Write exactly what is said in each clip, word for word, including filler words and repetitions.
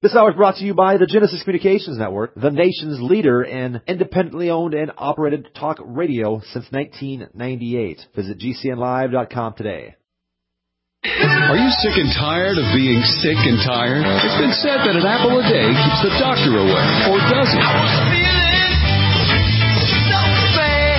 This hour is brought to you by the Genesis Communications Network, the nation's leader in independently owned and operated talk radio since nineteen ninety-eight. Visit G C N live dot com today. Are you sick and tired of being sick and tired? It's been said that an apple a day keeps the doctor away, or does it? I was feeling so bad.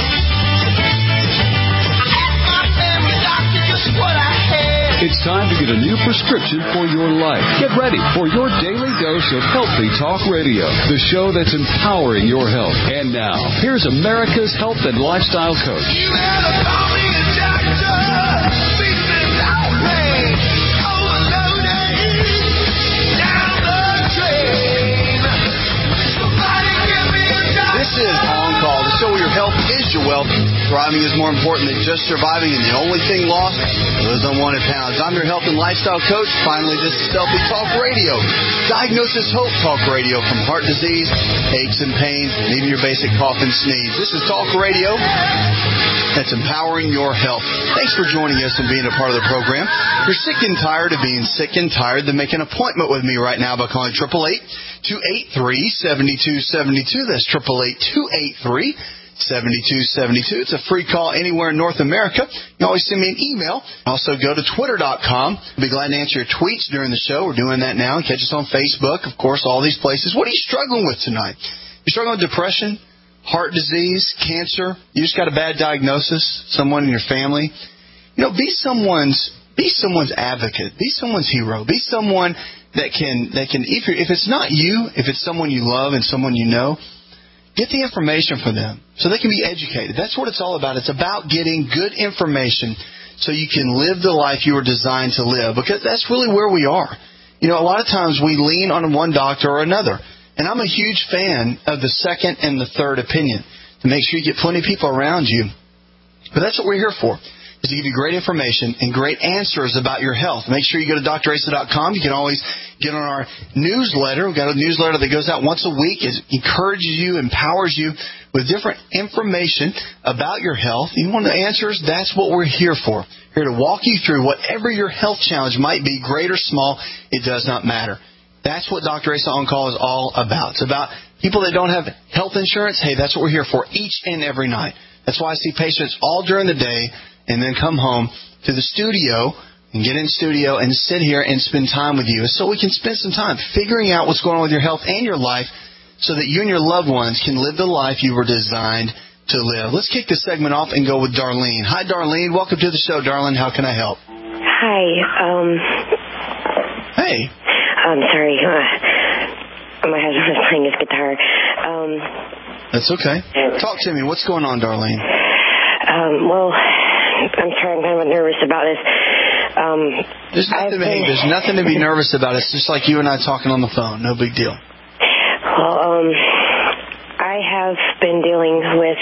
I asked my family doctor just what I had. It's time to get a new prescription for your life. Get ready for your daily dose of Healthy Talk Radio, the show that's empowering your health. And now, here's America's health and lifestyle coach. You better call me a doctor. This is On Call, the show where your health is your wealth. Thriving is more important than just surviving, and the only thing lost are those unwanted pounds. I'm your health and lifestyle coach. Finally, this is Healthy Talk Radio. Diagnosis Hope Talk Radio, from heart disease, aches and pains, and even your basic cough and sneeze. This is Talk Radio that's empowering your health. Thanks for joining us and being a part of the program. If you're sick and tired of being sick and tired, then make an appointment with me right now by calling eight eight eight, two eight three, seven two seven two. That's eight eight eight, two eight three, seven two seven two. It's a free call anywhere in North America. You can always send me an email. Also, go to twitter dot com. I'll be glad to answer your tweets during the show. We're doing that now. Catch us on Facebook, of course, all these places. What are you struggling with tonight? You struggling with depression, heart disease, cancer? You just got a bad diagnosis? Someone in your family? You know, be someone's be someone's advocate. Be someone's hero. Be someone that can that can if you're, if it's not you, if it's someone you love and someone you know, get the information for them so they can be educated. That's what it's all about. It's about getting good information so you can live the life you were designed to live, because that's really where we are. You know, a lot of times we lean on one doctor or another. And I'm a huge fan of the second and the third opinion, to make sure you get plenty of people around you. But that's what we're here for, is to give you great information and great answers about your health. Make sure you go to D R Asa dot com. You can always get on our newsletter. We've got a newsletter that goes out once a week. It encourages you, empowers you with different information about your health. You want the answers? That's what we're here for. Here to walk you through whatever your health challenge might be, great or small, it does not matter. That's what Doctor Asa On Call is all about. It's about people that don't have health insurance. Hey, that's what we're here for each and every night. That's why I see patients all during the day and then come home to the studio and get in studio and sit here and spend time with you, so we can spend some time figuring out what's going on with your health and your life so that you and your loved ones can live the life you were designed to live. Let's kick this segment off and go with Darlene. Hi, Darlene. Welcome to the show, Darlene. How can I help? Hi. Um, hey. I'm sorry. Uh, my husband was playing his guitar. Um, That's okay. Talk to me. What's going on, Darlene? Um, well, I'm sorry. I'm kind of nervous about this. Um, there's nothing. Been, hey, there's nothing to be nervous about. It's just like you and I talking on the phone. No big deal. Well, um, I have been dealing with.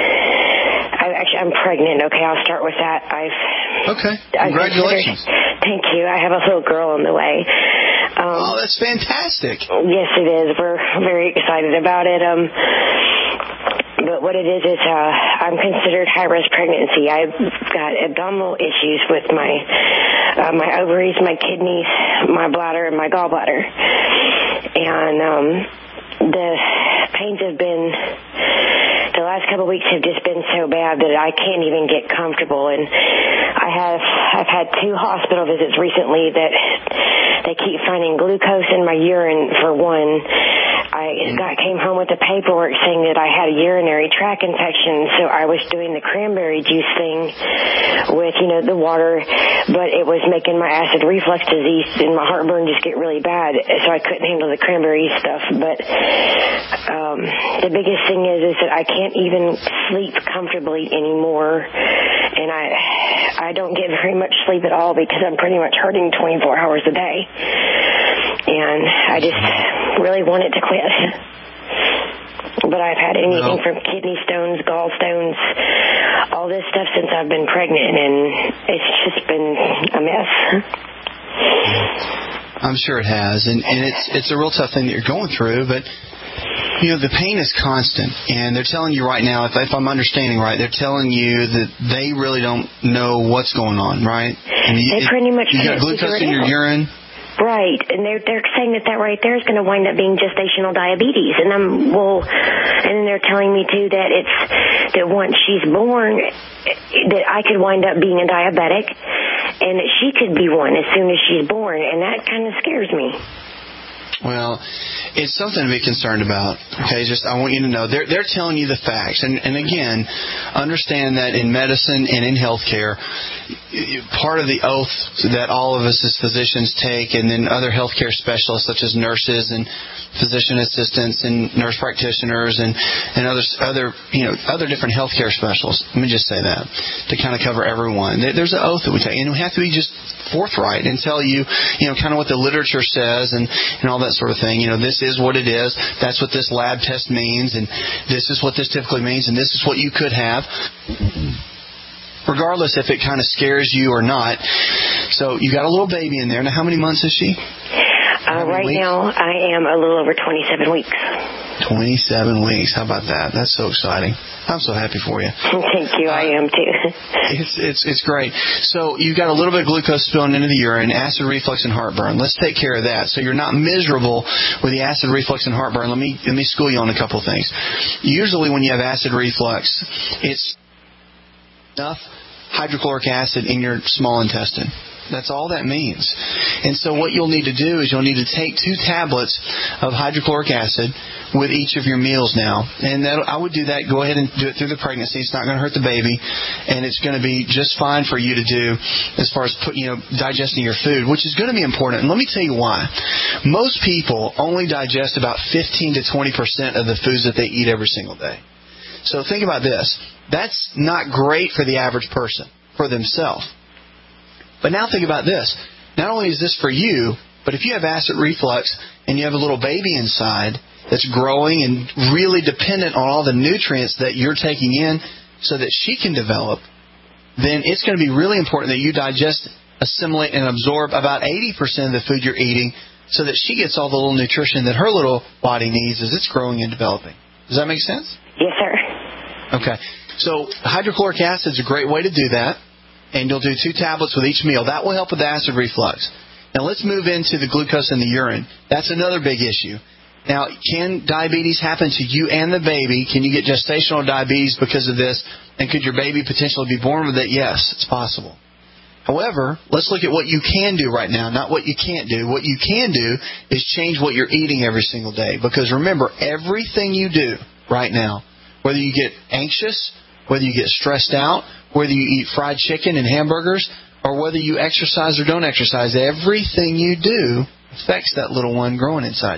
I actually, I'm pregnant. Okay, I'll start with that. I've. Okay. Congratulations. I've Thank you. I have a little girl on the way. Um, oh, that's fantastic. Yes, it is. We're very excited about it. Um, but what it is is uh, I'm considered high-risk pregnancy. I've got abdominal issues with my uh, my ovaries, my kidneys, my bladder, and my gallbladder. And um, the pains have been... The last couple of weeks have just been so bad that I can't even get comfortable. And I have, I've had two hospital visits recently that they keep finding glucose in my urine, for one. I got came home with the paperwork saying that I had a urinary tract infection, so I was doing the cranberry juice thing with, you know, the water, but it was making my acid reflux disease and my heartburn just get really bad, so I couldn't handle the cranberry stuff. But um, the biggest thing is, is that I can't even sleep comfortably anymore, and I I don't get very much sleep at all because I'm pretty much hurting twenty-four hours a day, and I just really want it to quit. But I've had anything well, from kidney stones, gallstones, all this stuff since I've been pregnant, and it's just been a mess. I'm sure it has, and, and it's it's a real tough thing that you're going through, but you know, the pain is constant, and they're telling you right now, if, if I'm understanding right, they're telling you that they really don't know what's going on, right? And you, they pretty much you got glucose in your urine. Right, and they're they're saying that that right there is going to wind up being gestational diabetes, and I'm well, and then they're telling me too that it's that once she's born, that I could wind up being a diabetic, and that she could be one as soon as she's born, and that kind of scares me. Well, it's something to be concerned about. Okay, just I want you to know they're they're telling you the facts, and and again, understand that in medicine and in healthcare, part of the oath that all of us as physicians take, and then other healthcare specialists such as nurses and physician assistants and nurse practitioners and and other other you know other different healthcare specialists. Let me just say that to kind of cover everyone. There's an oath that we take, and we have to be just forthright and tell you, you know, kind of what the literature says and and all that sort of thing. You know, this is what it is. That's what this lab test means, and this is what this typically means, and this is what you could have. Regardless if it kind of scares you or not. So you got a little baby in there. Now, how many months is she? Uh, right weeks? Now, I am a little over twenty-seven weeks. twenty-seven weeks. How about that? That's so exciting. I'm so happy for you. Thank you. Uh, I am too. It's it's it's great. So you've got a little bit of glucose spilling into the urine, acid reflux and heartburn. Let's take care of that. So you're not miserable with the acid reflux and heartburn. Let me let me school you on a couple of things. Usually when you have acid reflux, it's enough hydrochloric acid in your small intestine. That's all that means. And so what you'll need to do is you'll need to take two tablets of hydrochloric acid with each of your meals now. And that, I would do that. Go ahead and do it through the pregnancy. It's not going to hurt the baby. And it's going to be just fine for you to do as far as put, you know, digesting your food, which is going to be important. And let me tell you why. Most people only digest about fifteen to twenty percent of the foods that they eat every single day. So think about this. That's not great for the average person, for themselves. But now think about this. Not only is this for you, but if you have acid reflux and you have a little baby inside that's growing and really dependent on all the nutrients that you're taking in so that she can develop, then it's going to be really important that you digest, assimilate, and absorb about eighty percent of the food you're eating so that she gets all the little nutrition that her little body needs as it's growing and developing. Does that make sense? Yes, sir. Okay. So hydrochloric acid is a great way to do that. And you'll do two tablets with each meal. That will help with the acid reflux. Now let's move into the glucose in the urine. That's another big issue. Now, can diabetes happen to you and the baby? Can you get gestational diabetes because of this? And could your baby potentially be born with it? Yes, it's possible. However, let's look at what you can do right now, not what you can't do. What you can do is change what you're eating every single day. Because remember, everything you do right now, whether you get anxious, whether you get stressed out, whether you eat fried chicken and hamburgers, or whether you exercise or don't exercise, everything you do affects that little one growing inside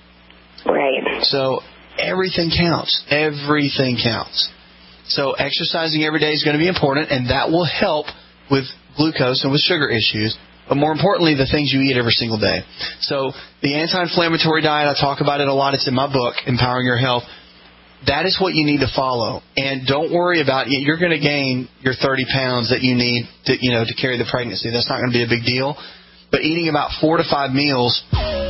you. Right. So everything counts. Everything counts. So exercising every day is going to be important, and that will help with glucose and with sugar issues. But more importantly, the things you eat every single day. So the anti-inflammatory diet, I talk about it a lot. It's in my book, Empowering Your Health. That is what you need to follow. And don't worry about it. You're going to gain your thirty pounds that you need to, you know, to carry the pregnancy. That's not going to be a big deal. But eating about four to five meals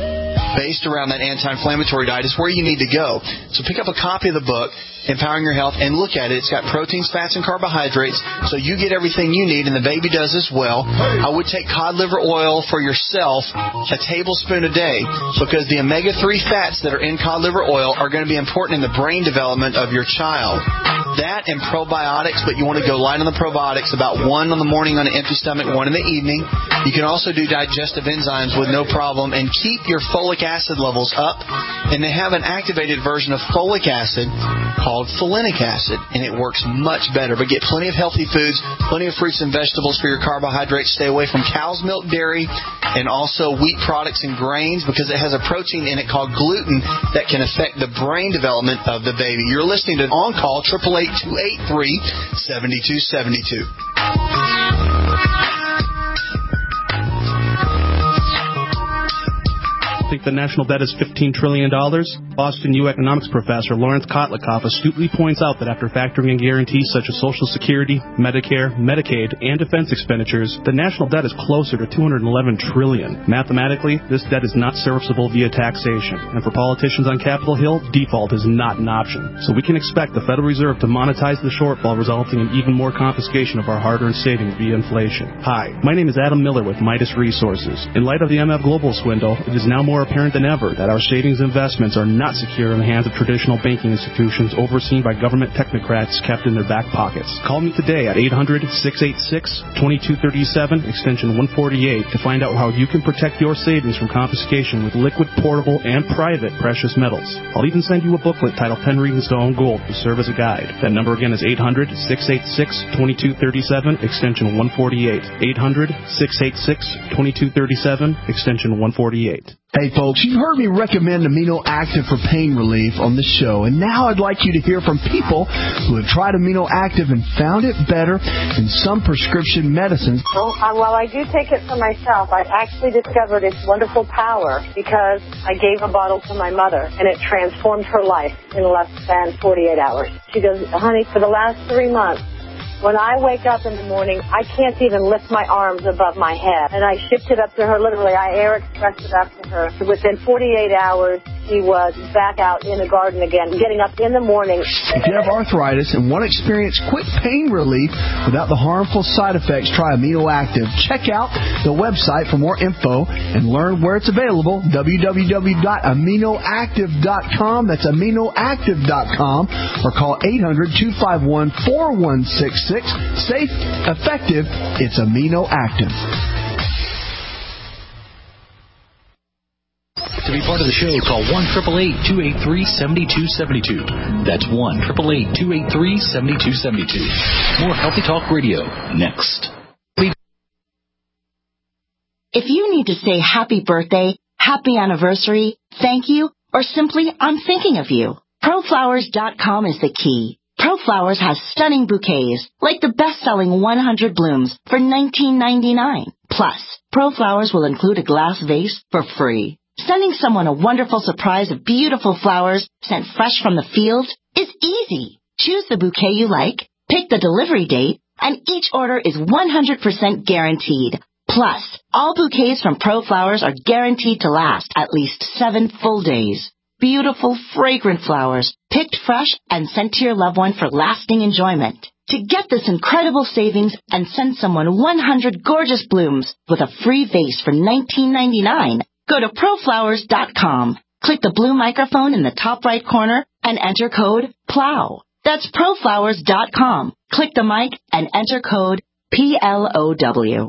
based around that anti-inflammatory diet is where you need to go. So pick up a copy of the book, Empowering Your Health, and look at it. It's got proteins, fats, and carbohydrates, so you get everything you need, and the baby does as well. I would take cod liver oil for yourself, a tablespoon a day, because the omega three fats that are in cod liver oil are going to be important in the brain development of your child. That and probiotics, but you want to go light on the probiotics, about one in the morning on an empty stomach, one in the evening. You can also do digestive enzymes with no problem, and keep your folic acid levels up. And they have an activated version of folic acid called folinic acid, and it works much better. But get plenty of healthy foods, plenty of fruits and vegetables for your carbohydrates. Stay away from cow's milk, dairy, and also wheat products and grains, because it has a protein in it called gluten that can affect the brain development of the baby. You're listening to On Call, eight eight eight, two eight three, seven two seven two. Think think the national debt is fifteen trillion dollars? Boston U economics professor Lawrence Kotlikoff astutely points out that after factoring in guarantees such as Social Security, Medicare, Medicaid, and defense expenditures, the national debt is closer to two hundred eleven trillion dollars. Mathematically, this debt is not serviceable via taxation, and for politicians on Capitol Hill, default is not an option. So we can expect the Federal Reserve to monetize the shortfall, resulting in even more confiscation of our hard-earned savings via inflation. Hi, my name is Adam Miller with Midas Resources. In light of the M F Global swindle, it is now more apparent than ever that our savings investments are not secure in the hands of traditional banking institutions overseen by government technocrats kept in their back pockets. Call me today at eight hundred, six eight six, two two three seven, extension one forty-eight, to find out how you can protect your savings from confiscation with liquid, portable, and private precious metals. I'll even send you a booklet titled ten Reasons to Own Gold to serve as a guide. That number again is eight hundred, six eight six, two two three seven, extension one forty-eight. eight hundred, six eight six, two two three seven, extension one forty-eight. Hey folks, you've heard me recommend Amino Active for pain relief on this show, and now I'd like you to hear from people who have tried Amino Active and found it better than some prescription medicines. Well, uh, while I do take it for myself, I actually discovered its wonderful power because I gave a bottle to my mother, and it transformed her life in less than forty-eight hours. She goes, honey, for the last three months, when I wake up in the morning, I can't even lift my arms above my head. And I shipped it up to her, literally. I air expressed it up to her. So within forty-eight hours, she was back out in the garden again, getting up in the morning. If you have arthritis and want to experience quick pain relief without the harmful side effects, try Amino Active. Check out the website for more info and learn where it's available, w w w dot amino active dot com. That's amino active dot com. Or call eight hundred, two five one, four one six six. Safe, effective, it's Amino Active. To be part of the show, call one eight eight eight, two eight three, seven two seven two. That's one eight eight eight, two eight three, seven two seven two. More Healthy Talk Radio next. If you need to say happy birthday, happy anniversary, thank you, or simply I'm thinking of you, pro flowers dot com is the key. ProFlowers has stunning bouquets, like the best-selling one hundred blooms for nineteen ninety-nine. Plus, ProFlowers will include a glass vase for free. Sending someone a wonderful surprise of beautiful flowers sent fresh from the field is easy. Choose the bouquet you like, pick the delivery date, and each order is one hundred percent guaranteed. Plus, all bouquets from ProFlowers are guaranteed to last at least seven full days. Beautiful, fragrant flowers, picked fresh and sent to your loved one for lasting enjoyment. To get this incredible savings and send someone one hundred gorgeous blooms with a free vase for nineteen ninety-nine, go to pro flowers dot com. Click the blue microphone in the top right corner and enter code PLOW. That's pro flowers dot com. Click the mic and enter code P L O W.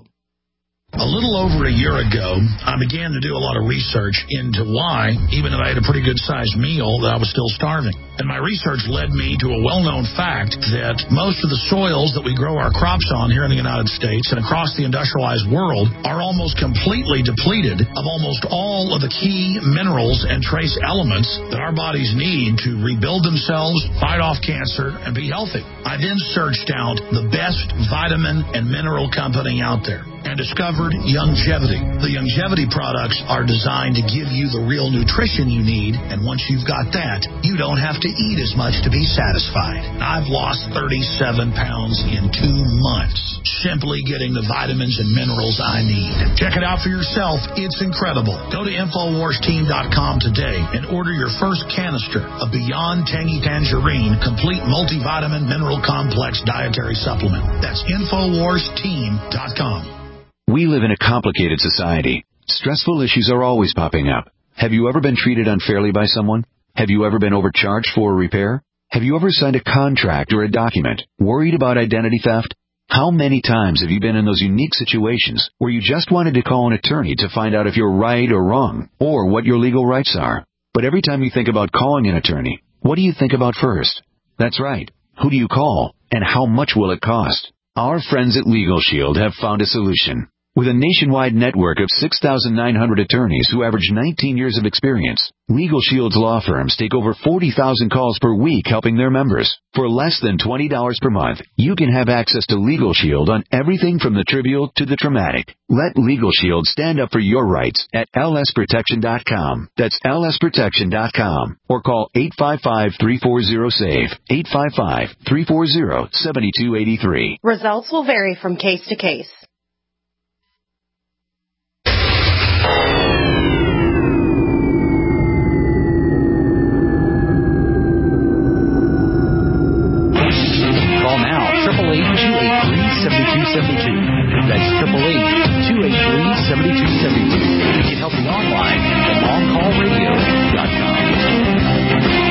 A little over a year ago, I began to do a lot of research into why, even though I had a pretty good-sized meal, that I was still starving. And my research led me to a well-known fact that most of the soils that we grow our crops on here in the United States and across the industrialized world are almost completely depleted of almost all of the key minerals and trace elements that our bodies need to rebuild themselves, fight off cancer, and be healthy. I then searched out the best vitamin and mineral company out there and discovered Youngevity. The Youngevity products are designed to give you the real nutrition you need, and once you've got that, you don't have to eat as much to be satisfied. I've lost thirty-seven pounds in two months, simply getting the vitamins and minerals I need. Check it out for yourself. It's incredible. Go to infowars team dot com today and order your first canister of Beyond Tangy Tangerine Complete Multivitamin Mineral Complex Dietary Supplement. That's infowars team dot com. We live in a complicated society. Stressful issues are always popping up. Have you ever been treated unfairly by someone? Have you ever been overcharged for a repair? Have you ever signed a contract or a document worried about identity theft? How many times have you been in those unique situations where you just wanted to call an attorney to find out if you're right or wrong, or what your legal rights are? But every time you think about calling an attorney, what do you think about first? That's right. Who do you call, and how much will it cost? Our friends at Legal Shield have found a solution. With a nationwide network of six thousand nine hundred attorneys who average nineteen years of experience, Legal Shield's law firms take over forty thousand calls per week helping their members. For less than twenty dollars per month, you can have access to Legal Shield on everything from the trivial to the traumatic. Let Legal Shield stand up for your rights at L S protection dot com. That's L S protection dot com. Or call eight five five, three four zero, S A V E, eight five five, three four zero, seven two eight three. Results will vary from case to case. Call now, eight eight eight, two eight three, seven two seven two. That's eight eight eight, two eight three, seven two seven two. You can help me online at on call radio dot com.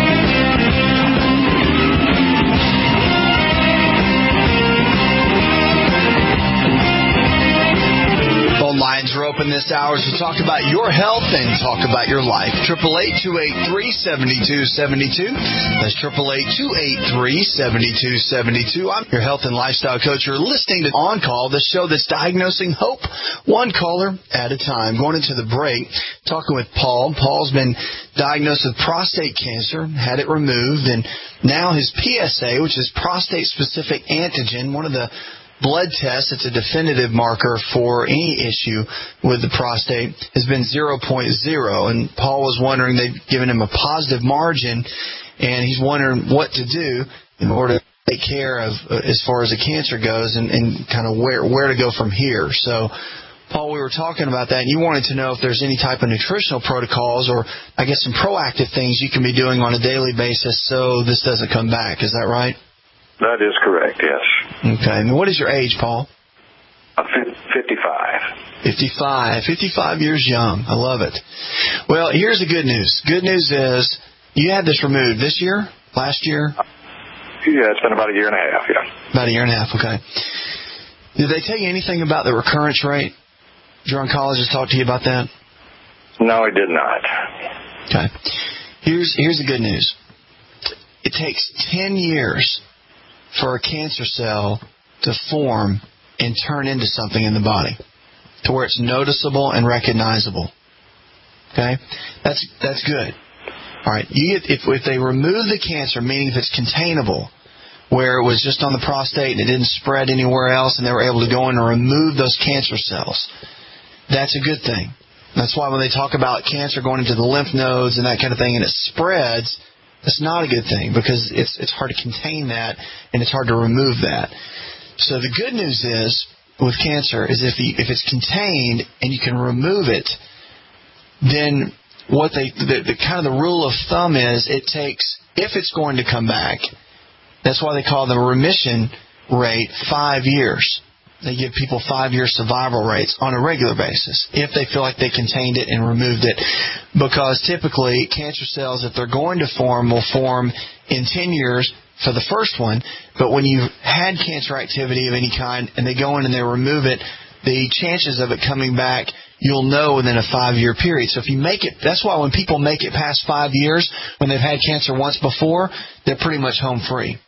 Phone lines are open this hour to talk about your health and talk about your life. eight eight eight, two eight three, seven two seven two. That's eight eight eight, two eight three, seven two seven two. I'm your health and lifestyle coach. You're listening to On Call, the show that's diagnosing hope one caller at a time. Going into the break, talking with Paul. Paul's been diagnosed with prostate cancer, had it removed, and now his P S A, which is prostate-specific antigen, one of the blood test, it's a definitive marker for any issue with the prostate, has been zero point zero. And Paul was wondering, they've given him a positive margin, and he's wondering what to do in order to take care of uh, as far as the cancer goes and, and kind of where, where to go from here. So, Paul, we were talking about that, and you wanted to know if there's any type of nutritional protocols or, I guess, some proactive things you can be doing on a daily basis so this doesn't come back. Is that right? That is correct, yes. Okay. And what is your age, Paul? I'm fifty-five. fifty-five. fifty-five years young. I love it. Well, here's the good news. Good news is you had this removed this year, last year? Yeah, it's been about a year and a half, yeah. About a year and a half, okay. Did they tell you anything about the recurrence rate? Did your oncologist talk to you about that? No, he did not. Okay. Here's, here's the good news. It takes ten years for a cancer cell to form and turn into something in the body to where it's noticeable and recognizable. Okay? That's that's good. All right. You get, if, if they remove the cancer, meaning if it's containable, where it was just on the prostate and it didn't spread anywhere else and they were able to go in and remove those cancer cells, that's a good thing. That's why when they talk about cancer going into the lymph nodes and that kind of thing and it spreads, that's not a good thing because it's it's hard to contain that and it's hard to remove that. So the good news is with cancer is if you, if it's contained and you can remove it, then what they the, the kind of the rule of thumb is it takes, if it's going to come back, that's why they call the remission rate five years. They give people five-year survival rates on a regular basis if they feel like they contained it and removed it. Because typically, cancer cells, if they're going to form, will form in ten years for the first one. But when you've had cancer activity of any kind and they go in and they remove it, the chances of it coming back, you'll know within a five-year period. So if you make it, that's why when people make it past five years, when they've had cancer once before, they're pretty much home free.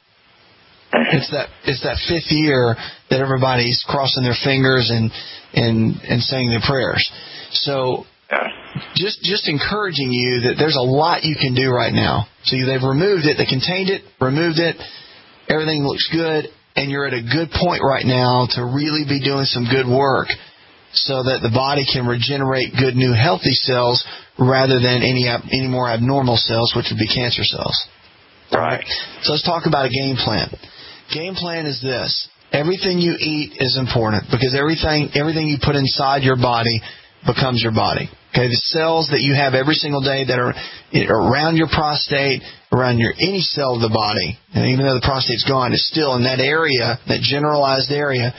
It's that it's that fifth year that everybody's crossing their fingers and and and saying their prayers. So just just encouraging you that there's a lot you can do right now. So they've removed it, they contained it, removed it, everything looks good, and you're at a good point right now to really be doing some good work so that the body can regenerate good new healthy cells rather than any any more abnormal cells, which would be cancer cells. Right. So let's talk about a game plan. Game plan is this. Everything you eat is important because everything everything you put inside your body becomes your body. Okay, the cells that you have every single day that are around your prostate, around your any cell of the body, and even though the prostate's gone, it's still in that area, that generalized area.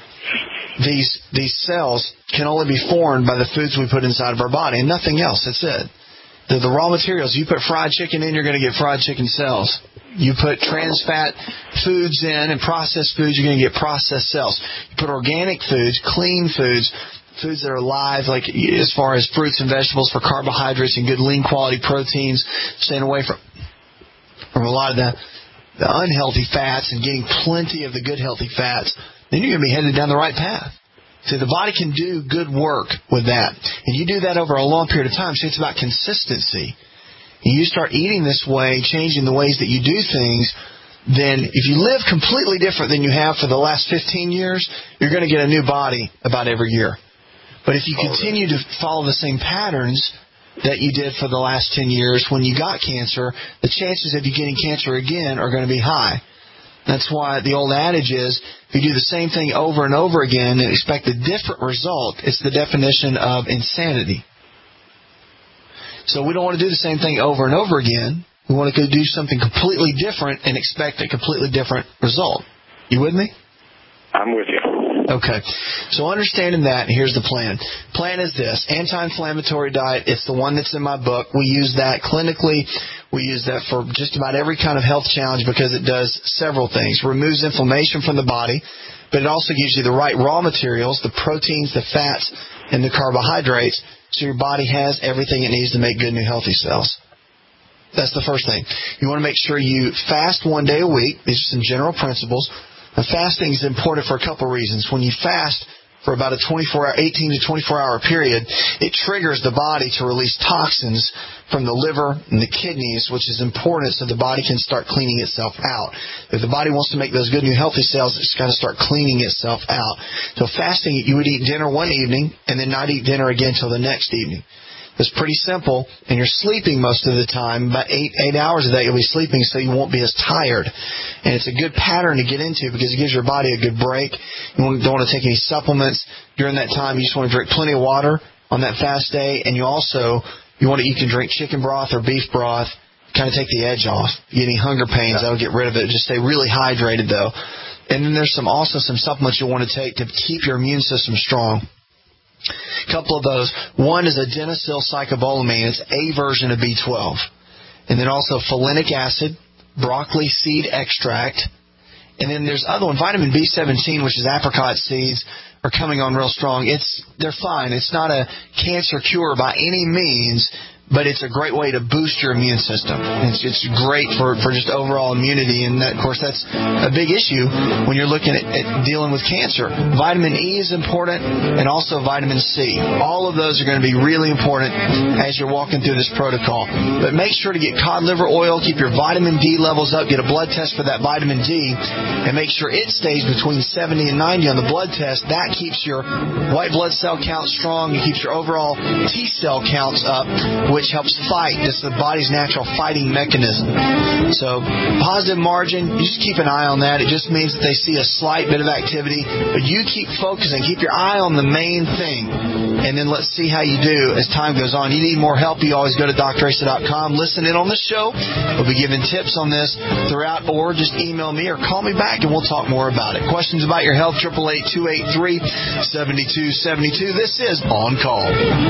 These these cells can only be formed by the foods we put inside of our body and nothing else. That's it. The, the raw materials. You put fried chicken in, you're going to get fried chicken cells. You put trans fat foods in and processed foods, you're going to get processed cells. You put organic foods, clean foods, foods that are live, like as far as fruits and vegetables for carbohydrates and good lean quality proteins, staying away from, from a lot of the, the unhealthy fats and getting plenty of the good healthy fats, then you're going to be headed down the right path. So the body can do good work with that. And you do that over a long period of time. So it's about consistency. And you start eating this way, changing the ways that you do things, then if you live completely different than you have for the last fifteen years, you're going to get a new body about every year. But if you continue to follow the same patterns that you did for the last ten years when you got cancer, the chances of you getting cancer again are going to be high. That's why the old adage is, if you do the same thing over and over again and expect a different result, it's the definition of insanity. So we don't want to do the same thing over and over again. We want to go do something completely different and expect a completely different result. You with me? I'm with you. Okay. So understanding that, here's the plan. Plan is this. Anti-inflammatory diet. It's the one that's in my book. We use that clinically. We use that for just about every kind of health challenge because it does several things. Removes inflammation from the body, but it also gives you the right raw materials, the proteins, the fats, and the carbohydrates, so your body has everything it needs to make good, new, healthy cells. That's the first thing. You want to make sure you fast one day a week. These are some general principles. Now, fasting is important for a couple of reasons. When you fast for about a twenty-four hour, eighteen to twenty-four hour period, it triggers the body to release toxins from the liver and the kidneys, which is important so the body can start cleaning itself out. If the body wants to make those good, new, healthy cells, it's got to start cleaning itself out. So fasting, you would eat dinner one evening and then not eat dinner again until the next evening. It's pretty simple, and you're sleeping most of the time. About eight eight hours a day you'll be sleeping, so you won't be as tired. And it's a good pattern to get into because it gives your body a good break. You don't want to take any supplements during that time. You just want to drink plenty of water on that fast day, and you also you want to you can drink chicken broth or beef broth, kind of take the edge off. If you get any hunger pains, that'll get rid of it. Just stay really hydrated though. And then there's some also some supplements you want to take to keep your immune system strong. A couple of those. One is adenosine cyclobolamine. It's a version of B twelve. And then also folinic acid, broccoli seed extract. And then there's other one, vitamin B seventeen, which is apricot seeds, are coming on real strong. It's They're fine. It's not a cancer cure by any means, but it's a great way to boost your immune system. It's, it's great for, for just overall immunity, and that, of course that's a big issue when you're looking at, at dealing with cancer. Vitamin E is important, and also vitamin C. All of those are going to be really important as you're walking through this protocol. But make sure to get cod liver oil, keep your vitamin D levels up, get a blood test for that vitamin D, and make sure it stays between seventy and ninety on the blood test. That keeps your white blood cell count strong. It keeps your overall T cell counts up, which helps fight. It's the body's natural fighting mechanism. So positive margin, you just keep an eye on that. It just means that they see a slight bit of activity, but you keep focusing. Keep your eye on the main thing, and then let's see how you do as time goes on. You need more help, you always go to Dr Asa dot com. Listen in on the show. We'll be giving tips on this throughout, or just email me or call me back, and we'll talk more about it. Questions about your health, eight eight eight, two eight three, seven two seven two. This is On Call.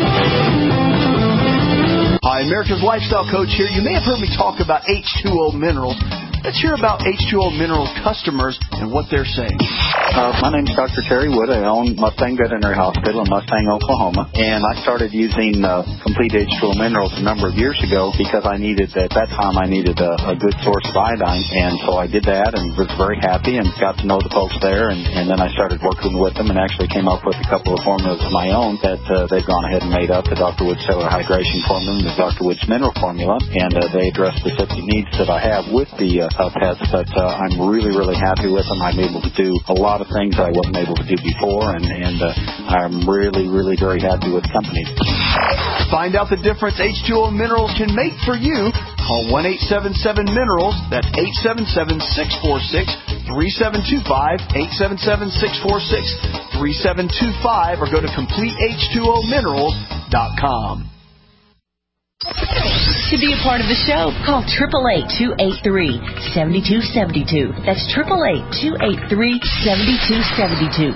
Hi, America's Lifestyle Coach here. You may have heard me talk about H two O Minerals. Let's hear about H two O Minerals customers and what they're saying. Uh, my name's Doctor Terry Wood. I own Mustang Veterinary Hospital in Mustang, Oklahoma. And I started using uh, Complete H two O Minerals a number of years ago because I needed, at that time, I needed a, a good source of iodine. And so I did that and was very happy and got to know the folks there. And, and then I started working with them and actually came up with a couple of formulas of my own that uh, they've gone ahead and made up, the Doctor Wood Cellular Hydration Formula and the Doctor Wood's Mineral Formula. And uh, they address specific needs that I have with the uh, Uh, pets, but uh, I'm really, really happy with them. I'm able to do a lot of things I wasn't able to do before, and, and uh, I'm really, really very happy with the company. Find out the difference H two O Minerals can make for you. Call one eight seven seven minerals. That's eight seven seven, six four six, three seven two five, eight seven seven, six four six, three seven two five, or go to complete H two O minerals dot com. To be a part of the show, call eight eight eight, two eight three, seven two seven two. That's eight eight eight, two eight three, seven two seven two.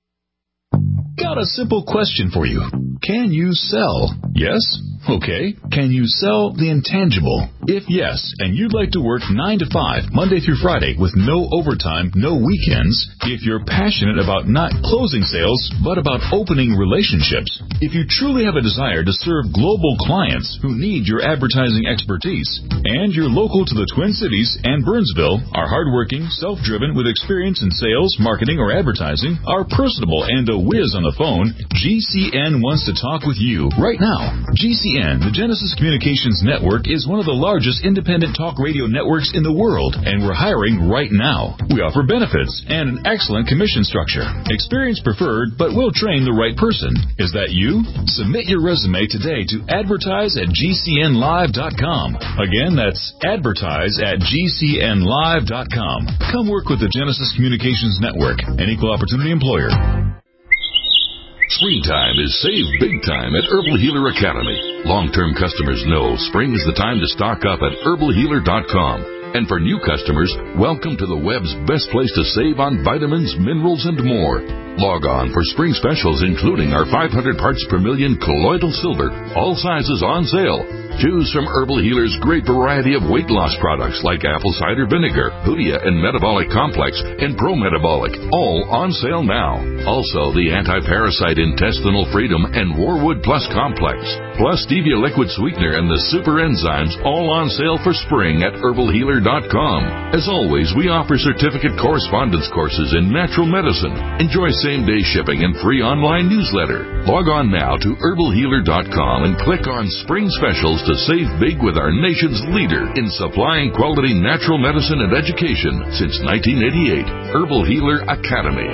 Got a simple question for you. Can you sell? Yes? Okay. Can you sell the intangible? If yes, and you'd like to work nine to five, Monday through Friday, with no overtime, no weekends, if you're passionate about not closing sales, but about opening relationships, if you truly have a desire to serve global clients who need your advertising expertise, and you're local to the Twin Cities and Burnsville, are hardworking, self-driven, with experience in sales, marketing, or advertising, are personable, and a whiz on the phone, G C N wants to talk with you right now. G C N, the Genesis Communications Network, is one of the largest independent talk radio networks in the world, and we're hiring right now. We offer benefits and an excellent commission structure. Experience preferred, but we'll train the right person. Is that you? Submit your resume today to advertise at G C N live dot com. Again, that's advertise at G C N live dot com. Come work with the Genesis Communications Network, an equal opportunity employer. Springtime is save big time at Herbal Healer Academy. Long-term customers know spring is the time to stock up at herbal healer dot com. And for new customers, welcome to the web's best place to save on vitamins, minerals, and more. Log on for spring specials, including our five hundred parts per million colloidal silver, all sizes on sale. Choose from Herbal Healer's great variety of weight loss products like apple cider vinegar, Hoodia and Metabolic Complex, and Pro Metabolic, all on sale now. Also, the Anti-Parasite Intestinal Freedom and Warwood Plus Complex, plus Stevia Liquid Sweetener and the Super Enzymes, all on sale for spring at herbal healer dot com. As always, we offer certificate correspondence courses in natural medicine. Enjoy same-day shipping and free online newsletter. Log on now to herbal healer dot com and click on Spring Specials to save big with our nation's leader in supplying quality natural medicine and education since nineteen eighty-eight. Herbal Healer Academy.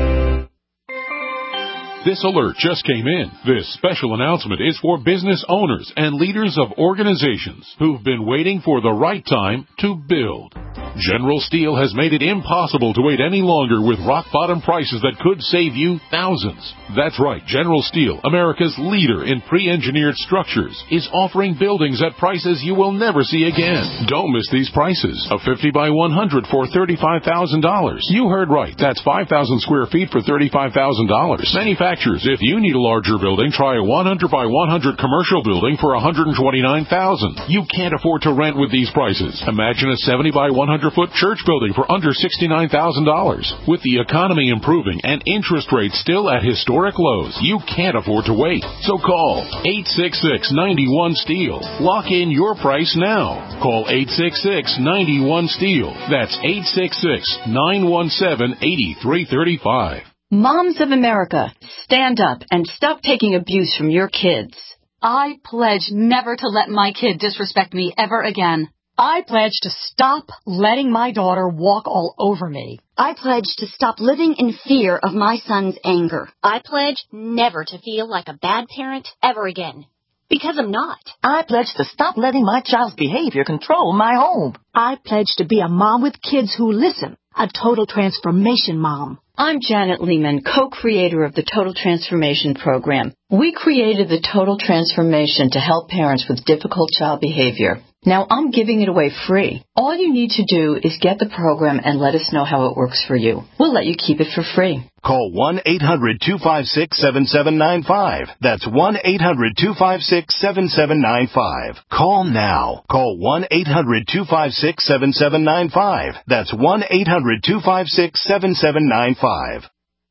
This alert just came in. This special announcement is for business owners and leaders of organizations who've been waiting for the right time to build. General Steel has made it impossible to wait any longer with rock-bottom prices that could save you thousands. That's right, General Steel, America's leader in pre-engineered structures, is offering buildings at prices you will never see again. Don't miss these prices. A fifty by one hundred for thirty-five thousand dollars. You heard right. That's five thousand square feet for thirty-five thousand dollars. Manufacturers, if you need a larger building, try a one hundred by one hundred commercial building for one hundred twenty-nine thousand dollars. You can't afford to rent with these prices. Imagine a seventy by one hundred foot church building for under sixty-nine thousand dollars. With the economy improving and interest rates still at historic lows, you can't afford to wait. So call eight six six, nine one, STEEL. Lock in your price now. Call eight six six, nine one, STEEL. That's eight six six, nine one seven, eight three three five. Moms of America, stand up and stop taking abuse from your kids. I pledge never to let my kid disrespect me ever again. I pledge to stop letting my daughter walk all over me. I pledge to stop living in fear of my son's anger. I pledge never to feel like a bad parent ever again. Because I'm not. I pledge to stop letting my child's behavior control my home. I pledge to be a mom with kids who listen, a total transformation mom. I'm Janet Lehman, co-creator of the Total Transformation Program. We created the Total Transformation to help parents with difficult child behavior. Now I'm giving it away free. All you need to do is get the program and let us know how it works for you. We'll let you keep it for free. Call one eight hundred, two five six, seven seven nine five. That's one eight hundred, two five six, seven seven nine five. Call now. Call one eight hundred, two five six, seven seven nine five. That's one eight hundred, two five six, seven seven nine five.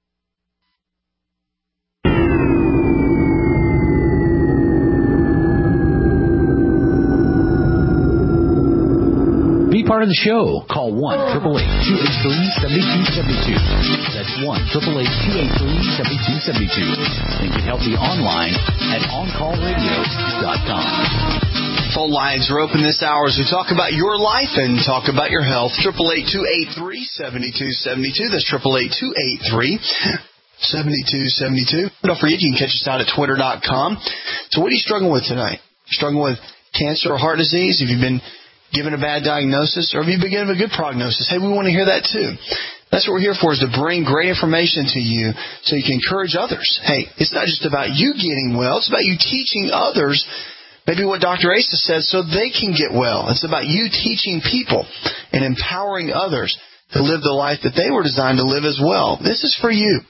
Be part of the show. Call one, eight eight eight, two eight three, seven two seven two. That's one, eight eight eight, two eight three, seven two seven two. And get healthy online at on call radio dot com. Phone lines are open this hour as we talk about your life and talk about your health. eight eight eight, two eight three, seven two seven two. That's eight eight eight, two eight three, seven two seven two. Don't forget, you can catch us out at twitter dot com. So what are you struggling with tonight? You struggling with cancer or heart disease? Have you been given a bad diagnosis, or have you been given a good prognosis? Hey, we want to hear that too. That's what we're here for, is to bring great information to you so you can encourage others. Hey, it's not just about you getting well. It's about you teaching others maybe what Doctor Asa says so they can get well. It's about you teaching people and empowering others to live the life that they were designed to live as well. This is for you.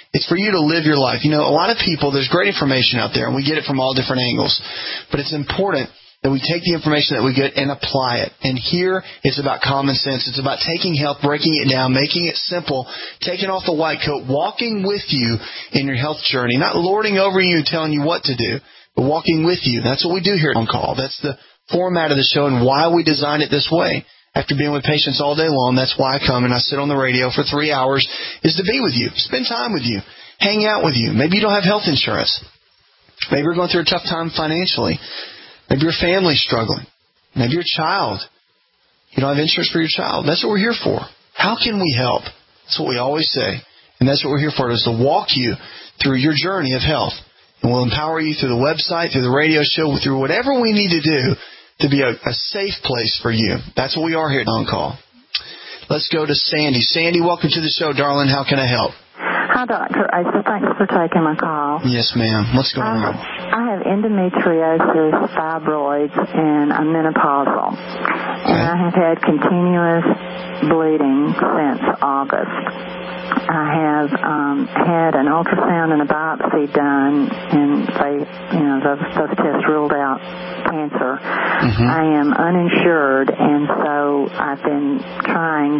It's for you to live your life. You know, a lot of people, there's great information out there, and we get it from all different angles. But it's important that we take the information that we get and apply it. And here, it's about common sense. It's about taking health, breaking it down, making it simple, taking off the white coat, walking with you in your health journey, not lording over you, telling you what to do, but walking with you. That's what we do here at On Call. That's the format of the show and why we designed it this way. After being with patients all day long, that's why I come and I sit on the radio for three hours, is to be with you, spend time with you, hang out with you. Maybe you don't have health insurance. Maybe you're going through a tough time financially. Maybe your family's struggling. Maybe your child, you don't have insurance for your child. That's what we're here for. How can we help? That's what we always say. And that's what we're here for, is to walk you through your journey of health. And we'll empower you through the website, through the radio show, through whatever we need to do to be a, a safe place for you. That's what we are here at On Call. Let's go to Sandy. Sandy, welcome to the show, darling. How can I help? Hi, Doctor Asa. Thanks for taking my call. Yes, ma'am. What's going I, on? I have endometriosis, fibroids, and I'm menopausal. Okay. And I have had continuous bleeding since August. I have um, had an ultrasound and a biopsy done, and they, you know, those, those tests ruled out cancer. Mm-hmm. I am uninsured, and so I've been trying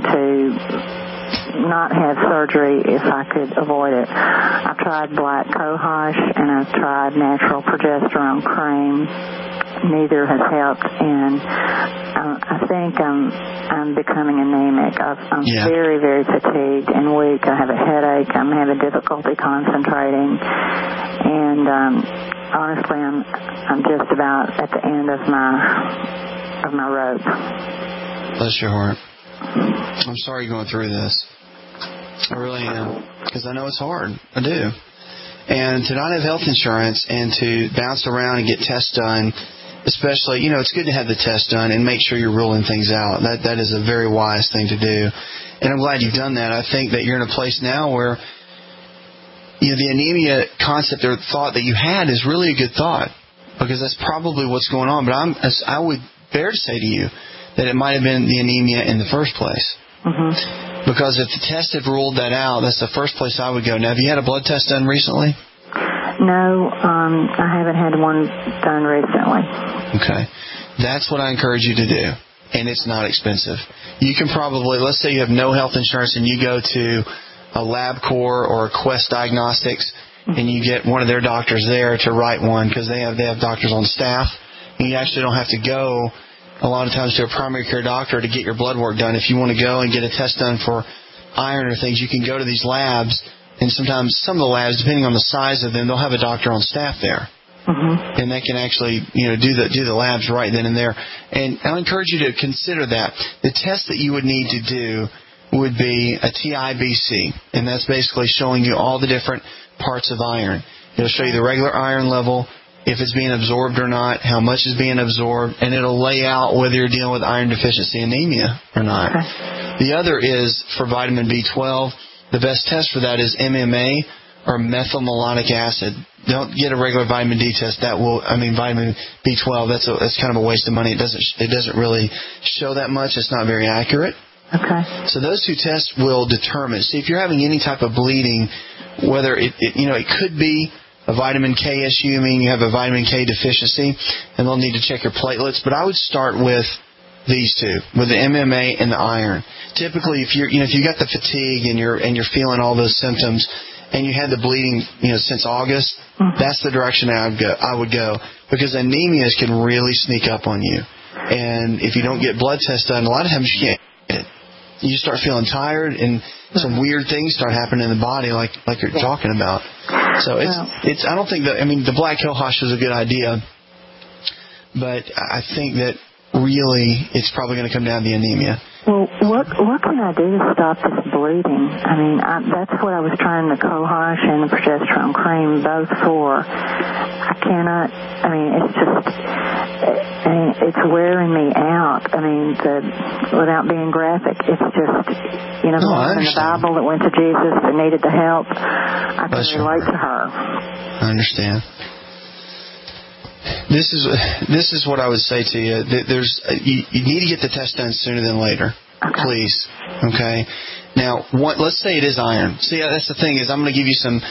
to not have surgery if I could avoid it. I've tried black cohosh, and I've tried natural progesterone cream. Neither has helped, and uh, I think I'm I'm becoming anemic. I've, I'm yeah. very, very fatigued and weak. I have a headache. I'm having difficulty concentrating, and um, honestly, I'm I'm just about at the end of my of my rope. Bless your heart. I'm sorry you're going through this. I really am, because I know it's hard. I do. And to not have health insurance and to bounce around and get tests done, especially, you know, it's good to have the test done and make sure you're ruling things out. That That is a very wise thing to do. And I'm glad you've done that. I think that you're in a place now where, you know, the anemia concept or thought that you had is really a good thought, because that's probably what's going on. But I'm, I would dare to say to you that it might have been the anemia in the first place. Mm-hmm. Because if the test had ruled that out, that's the first place I would go. Now, have you had a blood test done recently? No, um, I haven't had one done recently. Okay. That's what I encourage you to do, and it's not expensive. You can probably, let's say you have no health insurance and you go to a LabCorp or a Quest Diagnostics, and you get one of their doctors there to write one, because they have, they have doctors on staff, and you actually don't have to go a lot of times to a primary care doctor to get your blood work done. If you want to go and get a test done for iron or things, you can go to these labs, and sometimes some of the labs, depending on the size of them, they'll have a doctor on staff there. Mm-hmm. And they can actually, you know, do the do the labs right then and there. And I'll encourage you to consider that. The test that you would need to do would be a T I B C, and that's basically showing you all the different parts of iron. It'll show you the regular iron level, if it's being absorbed or not, how much is being absorbed, and it'll lay out whether you're dealing with iron deficiency anemia or not. Okay. The other is for vitamin B twelve. The best test for that is M M A or methylmalonic acid. Don't get a regular vitamin D test. That will, I mean, vitamin B twelve. That's a, that's kind of a waste of money. It doesn't it doesn't really show that much. It's not very accurate. Okay. So those two tests will determine. See, if you're having any type of bleeding, whether it, it you know it could be a vitamin K issue, meaning you have a vitamin K deficiency, and they'll need to check your platelets. But I would start with these two, with the M M A and the iron. Typically, if you're, you know, if you got the fatigue and you're and you're feeling all those symptoms, and you had the bleeding, you know, since August, mm-hmm. that's the direction I would go. I would go because anemias can really sneak up on you, and if you don't get blood tests done, a lot of times you can't get it. You start feeling tired, and some weird things start happening in the body, like like you're yeah. talking about. So it's wow. it's. I don't think that. I mean, the black cohosh is a good idea, but I think that really it's probably going to come down to the anemia. Well, what what can I do to stop this bleeding? I mean, I, that's what I was trying the cohosh and the progesterone cream both for. I cannot. I mean, it's just. I mean, it's wearing me out. I mean, the without being graphic, it's just, you know, no, in the Bible that went to Jesus that needed the help. I can Bless relate to her. I understand. This is this is what I would say to you. There's you, you need to get the test done sooner than later, okay. Please. Okay, Now, what, let's say it is iron. See, that's the thing is I'm going to give you some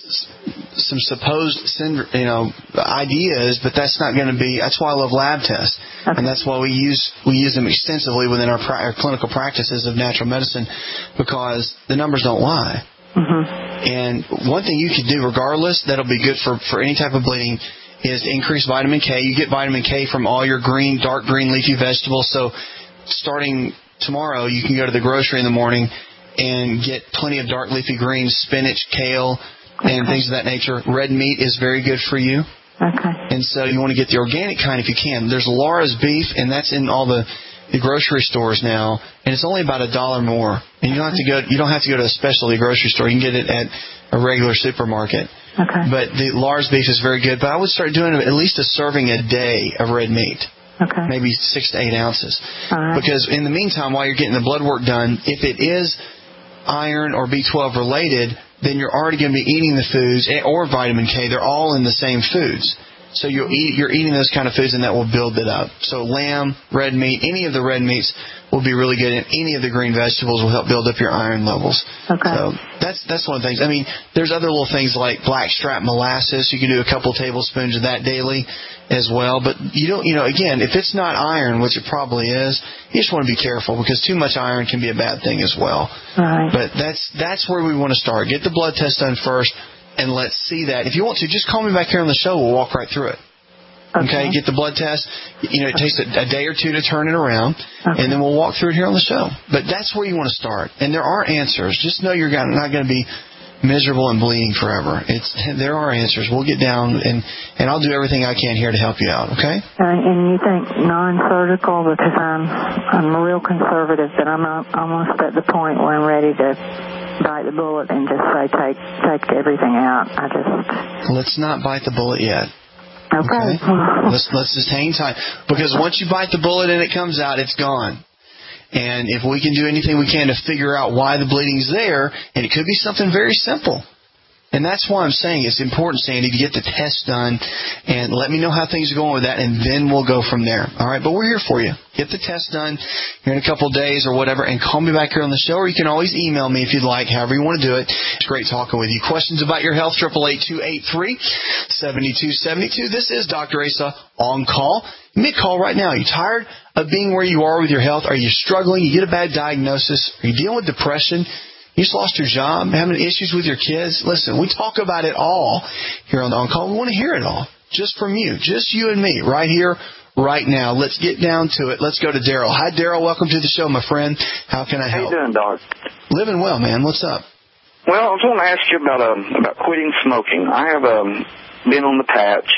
some supposed you know ideas, but that's not going to be. That's why I love lab tests, okay. And that's why we use we use them extensively within our, pra- our clinical practices of natural medicine, because the numbers don't lie. Mm-hmm. And one thing you could do, regardless, that'll be good for for any type of bleeding, is increase vitamin K. You get vitamin K from all your green, dark green leafy vegetables. So starting tomorrow, you can go to the grocery in the morning and get plenty of dark leafy greens, spinach, kale, and okay. things of that nature. Red meat is very good for you. Okay. And so you want to get the organic kind if you can. There's Laura's beef, and that's in all the, the grocery stores now, and it's only about a dollar more. And you don't have to go. You don't have to go to a specialty grocery store. You can get it at a regular supermarket. Okay. But the Laura's beef is very good. But I would start doing at least a serving a day of red meat. Okay. Maybe six to eight ounces. All right. Because in the meantime, while you're getting the blood work done, if it is iron or B twelve related, then you're already going to be eating the foods, or vitamin K. They're all in the same foods. So you'll eat, you're eating those kind of foods, and that will build it up. So lamb, red meat, any of the red meats will be really good, and any of the green vegetables will help build up your iron levels. Okay. So that's that's one of the things. I mean, there's other little things like blackstrap molasses. You can do a couple tablespoons of that daily as well. But you don't, you know, again, if it's not iron, which it probably is, you just want to be careful, because too much iron can be a bad thing as well. Right. But that's that's where we want to start. Get the blood test done first. And let's see that. If you want to, just call me back here on the show. We'll walk right through it. Okay. okay? Get the blood test. You know, it takes a, a day or two to turn it around. Okay. And then we'll walk through it here on the show. But that's where you want to start. And there are answers. Just know you're not going to be miserable and bleeding forever. It's There are answers. We'll get down, and, and I'll do everything I can here to help you out, okay? Uh, and you think non-surgical, because I'm, I'm real conservative, that I'm almost at the point where I'm ready to bite the bullet and just say take take everything out. I just let's not bite the bullet yet. Okay. okay? let's let's just hang tight, because once you bite the bullet and it comes out, it's gone. And if we can do anything we can to figure out why the bleeding's there, and it could be something very simple. And that's why I'm saying it's important, Sandy, to get the test done and let me know how things are going with that, and then we'll go from there. All right? But we're here for you. Get the test done here in a couple of days or whatever, and call me back here on the show, or you can always email me if you'd like, however you want to do it. It's great talking with you. Questions about your health, eight eight eight, two eight three, seven two seven two. This is Doctor Asa on call. You may call right now. Are you tired of being where you are with your health? Are you struggling? You get a bad diagnosis? Are you dealing with depression? You just lost your job, having issues with your kids? Listen, we talk about it all here on the On Call. We want to hear it all, just from you, just you and me, right here, right now. Let's get down to it. Let's go to Daryl. Hi, Daryl. Welcome to the show, my friend. How can I help? How you doing, Doc? Living well, man. What's up? Well, I was going to ask you about um, about quitting smoking. I have um, been on the patch,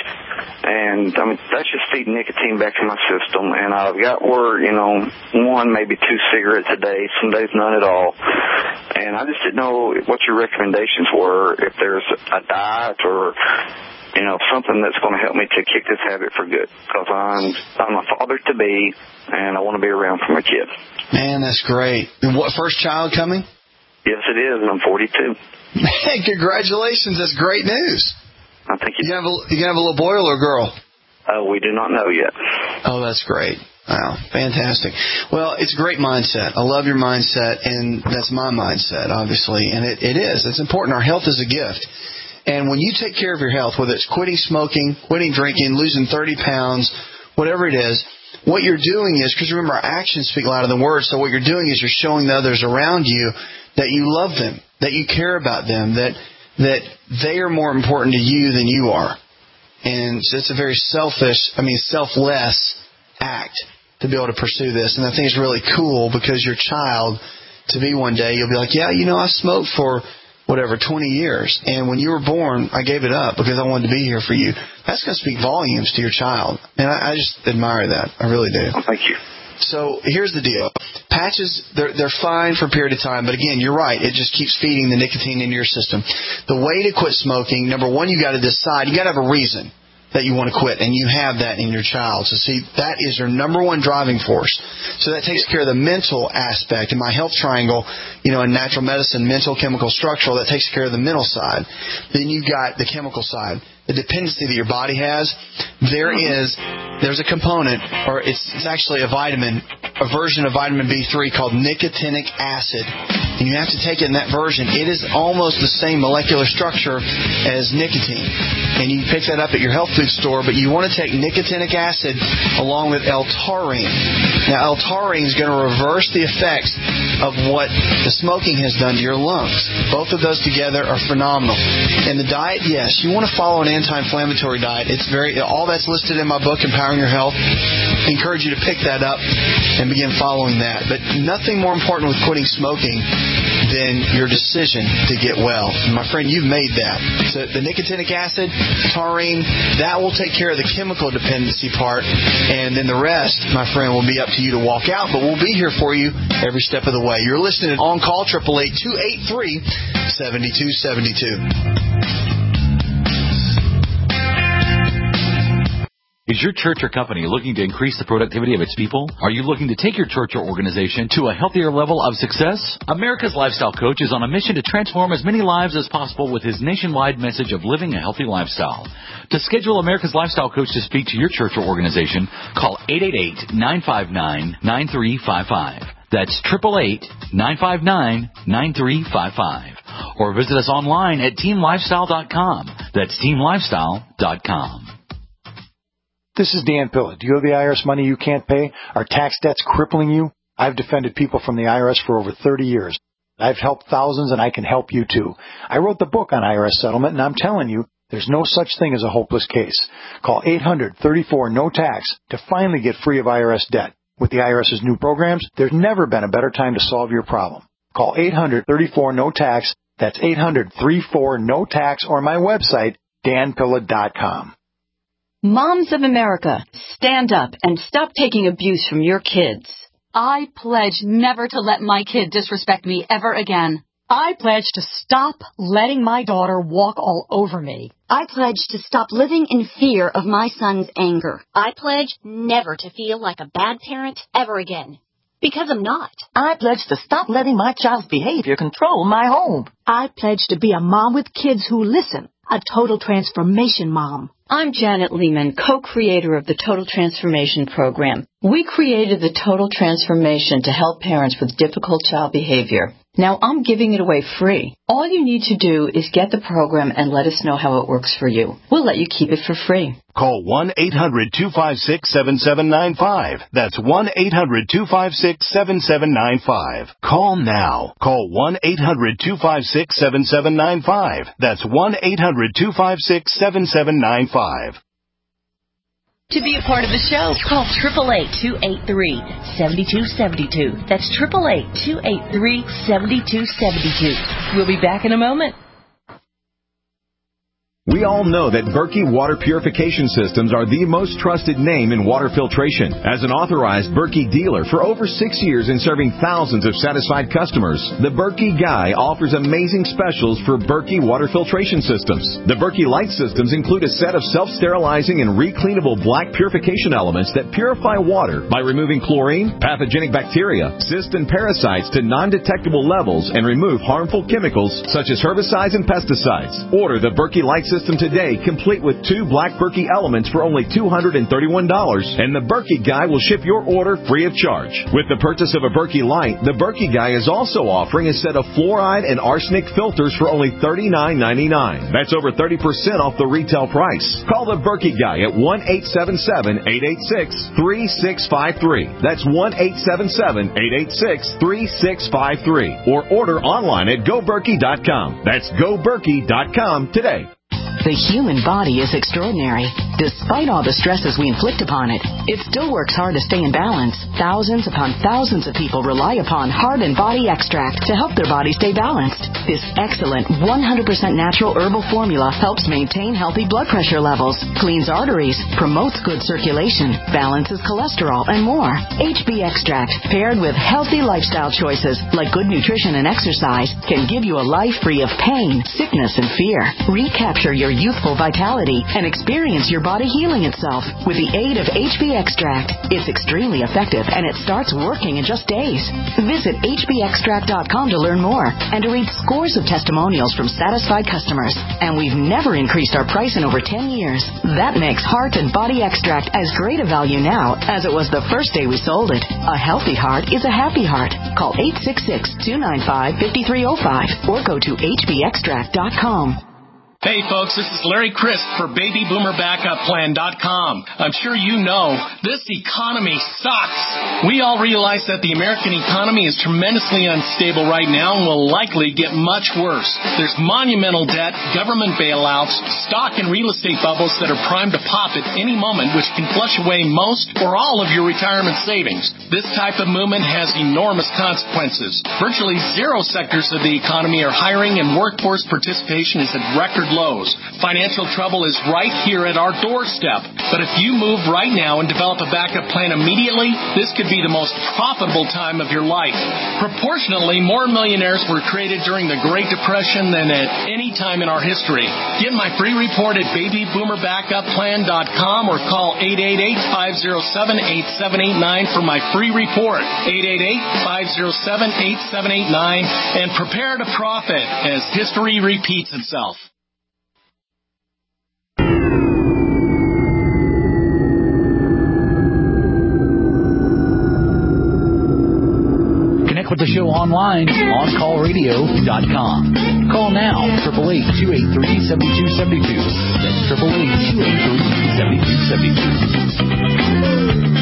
and I mean that's just feeding nicotine back in my system. And I've got where, you know, one, maybe two cigarettes a day, some days none at all. And I just didn't know what your recommendations were, if there's a diet or, you know, something that's going to help me to kick this habit for good. Because I'm, I'm a father-to-be, and I want to be around for my kid. Man, that's great. And what, first child coming? Yes, it is, and I'm forty-two. Man, congratulations. That's great news. I think you have a, you have a little boy or a girl? Uh, we do not know yet. Oh, that's great. Wow, fantastic. Well, it's a great mindset. I love your mindset, and that's my mindset, obviously, and it, it is. It's important. Our health is a gift. And when you take care of your health, whether it's quitting smoking, quitting drinking, losing thirty pounds, whatever it is, what you're doing is, because remember, our actions speak louder than words, so what you're doing is you're showing the others around you that you love them, that you care about them, that that they are more important to you than you are. And so it's a very selfish, I mean, selfless act to be able to pursue this. And I think it's really cool, because your child, to be one day, you'll be like, yeah, you know, I smoked for whatever, twenty years. And when you were born, I gave it up because I wanted to be here for you. That's going to speak volumes to your child. And I, I just admire that. I really do. Oh, thank you. So here's the deal. Patches, they're, they're fine for a period of time. But again, you're right. It just keeps feeding the nicotine into your system. The way to quit smoking, number one, you got to decide. You got to have a reason that you want to quit, and you have that in your child. So see, that is your number one driving force. So that takes care of the mental aspect. In my health triangle, you know, in natural medicine, mental, chemical, structural, that takes care of the mental side. Then you've got the chemical side. the dependency that your body has, there is there's a component, or it's, it's actually a vitamin, a version of vitamin B three called nicotinic acid. And you have to take it in that version. It is almost the same molecular structure as nicotine. And you can pick that up at your health food store, but you want to take nicotinic acid along with L-taurine. Now, L-taurine is going to reverse the effects of what the smoking has done to your lungs. Both of those together are phenomenal. And the diet, yes, you want to follow an anti-inflammatory diet. It's very all that's listed in my book, Empowering Your Health. I encourage you to pick that up and begin following that. But nothing more important with quitting smoking than your decision to get well. And my friend, you've made that. So the nicotinic acid, taurine, that will take care of the chemical dependency part. And then the rest, my friend, will be up to you to walk out. But we'll be here for you every step of the way. You're listening to On Call, eight eight eight, two eight three, seven two seven two. Is your church or company looking to increase the productivity of its people? Are you looking to take your church or organization to a healthier level of success? America's Lifestyle Coach is on a mission to transform as many lives as possible with his nationwide message of living a healthy lifestyle. To schedule America's Lifestyle Coach to speak to your church or organization, call eight eight eight, nine five nine, nine three five five. That's eight eight eight, nine five nine, nine three five five. Or visit us online at team lifestyle dot com. That's team lifestyle dot com. This is Dan Pilla. Do you have the I R S money you can't pay? Are tax debts crippling you? I've defended people from the I R S for over thirty years. I've helped thousands, and I can help you too. I wrote the book on I R S settlement, and I'm telling you, there's no such thing as a hopeless case. Call eight hundred, thirty-four, no tax to finally get free of I R S debt. With the IRS's new programs, there's never been a better time to solve your problem. Call eight hundred, thirty-four, no tax. That's eight hundred, thirty-four, no tax, or my website, dan pilla dot com. Moms of America, stand up and stop taking abuse from your kids. I pledge never to let my kid disrespect me ever again. I pledge to stop letting my daughter walk all over me. I pledge to stop living in fear of my son's anger. I pledge never to feel like a bad parent ever again. Because I'm not. I pledge to stop letting my child's behavior control my home. I pledge to be a mom with kids who listen, a total transformation mom. I'm Janet Lehman, co-creator of the Total Transformation Program. We created the Total Transformation to help parents with difficult child behavior. Now I'm giving it away free. All you need to do is get the program and let us know how it works for you. We'll let you keep it for free. Call one eight hundred, two five six, seven seven nine five. That's one eight hundred, two five six, seven seven nine five. Call now. Call one eight hundred, two five six, seven seven nine five. That's one eight hundred, two five six, seven seven nine five. To be a part of the show, call eight eight eight, two eight three, seven two seven two. That's eight eight eight, two eight three, seven two seven two. We'll be back in a moment. We all know that Berkey Water Purification Systems are the most trusted name in water filtration. As an authorized Berkey dealer for over six years and serving thousands of satisfied customers, the Berkey Guy offers amazing specials for Berkey Water Filtration Systems. The Berkey Light Systems include a set of self-sterilizing and recleanable black purification elements that purify water by removing chlorine, pathogenic bacteria, cysts, and parasites to non-detectable levels and remove harmful chemicals such as herbicides and pesticides. Order the Berkey Light Systems today, complete with two black Berkey elements for only two hundred thirty-one dollars, and the Berkey Guy will ship your order free of charge. With the purchase of a Berkey Light, the Berkey Guy is also offering a set of fluoride and arsenic filters for only thirty-nine ninety-nine. That's over thirty percent off the retail price. Call the Berkey Guy at one eight seven seven, eight eight six, three six five three. That's one eight seven seven, eight eight six, three six five three. Or order online at go berkey dot com. That's go berkey dot com today. The human body is extraordinary. Despite all the stresses we inflict upon it, it still works hard to stay in balance. Thousands upon thousands of people rely upon Heart and Body Extract to help their body stay balanced. This excellent one hundred percent natural herbal formula helps maintain healthy blood pressure levels, cleans arteries, promotes good circulation, balances cholesterol, and more. H B Extract, paired with healthy lifestyle choices like good nutrition and exercise, can give you a life free of pain, sickness, and fear. Recapture your youthful vitality and experience your body healing itself with the aid of H B Extract. It's extremely effective and it starts working in just days. Visit H B extract dot com to learn more and to read scores scores of testimonials from satisfied customers, and we've never increased our price in over ten years. That makes Heart and Body Extract as great a value now as it was the first day we sold it. A healthy heart is a happy heart. Call eight six six, two nine five, five three zero five or go to h b extract dot com. Hey folks, this is Larry Crisp for baby boomer backup plan dot com. I'm sure you know this economy sucks. We all realize that the American economy is tremendously unstable right now and will likely get much worse. There's monumental debt, government bailouts, stock and real estate bubbles that are primed to pop at any moment, which can flush away most or all of your retirement savings. This type of movement has enormous consequences. Virtually zero sectors of the economy are hiring, and workforce participation is at record lows. Financial trouble is right here at our doorstep. But if you move right now and develop a backup plan immediately, this could be the most profitable time of your life. Proportionally, more millionaires were created during the Great Depression than at any time in our history. Get my free report at baby boomer backup plan dot com or call eight eight eight, five zero seven, eight seven eight nine for my free report. eight eight eight, five zero seven, eight seven eight nine and prepare to profit as history repeats itself. With the show online, on call radio dot com. Call now, eight eight eight, two eight three, seven two seven two. That's eight eight eight, two eight three, seven two seven two.